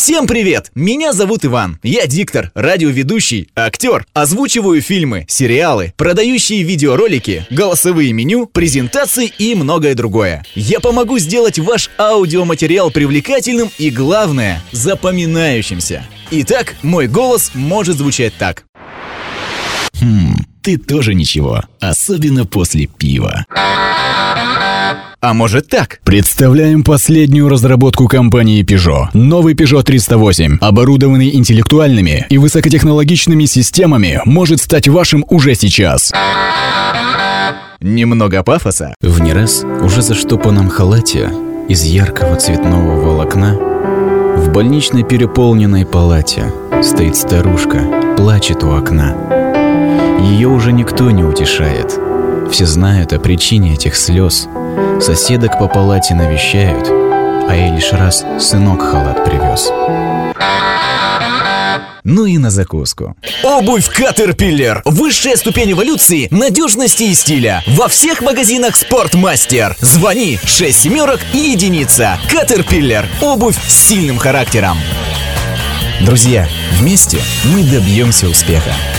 Всем привет! Меня зовут Иван. Я диктор, радиоведущий, актер. Озвучиваю фильмы, сериалы, продающие видеоролики, голосовые меню, презентации и многое другое. Я помогу сделать ваш аудиоматериал привлекательным и, главное, запоминающимся. Итак, мой голос может звучать так. Ты тоже ничего, особенно после пива. А может так? Представляем последнюю разработку компании Peugeot. Новый Peugeot 308, оборудованный интеллектуальными и высокотехнологичными системами, может стать вашим уже сейчас. Немного пафоса. В не раз уже заштопанном халате из яркого цветного волокна в больничной переполненной палате стоит старушка, плачет у окна. Ее уже никто не утешает. Все знают о причине этих слез. Соседок по палате навещают, а ей лишь раз сынок халат привез. Ну и на закуску. Обувь Caterpillar. Высшая ступень эволюции, надежности и стиля. Во всех магазинах Спортмастер. Звони 6 семерок и единица. Caterpillar. Обувь с сильным характером. Друзья, вместе мы добьемся успеха.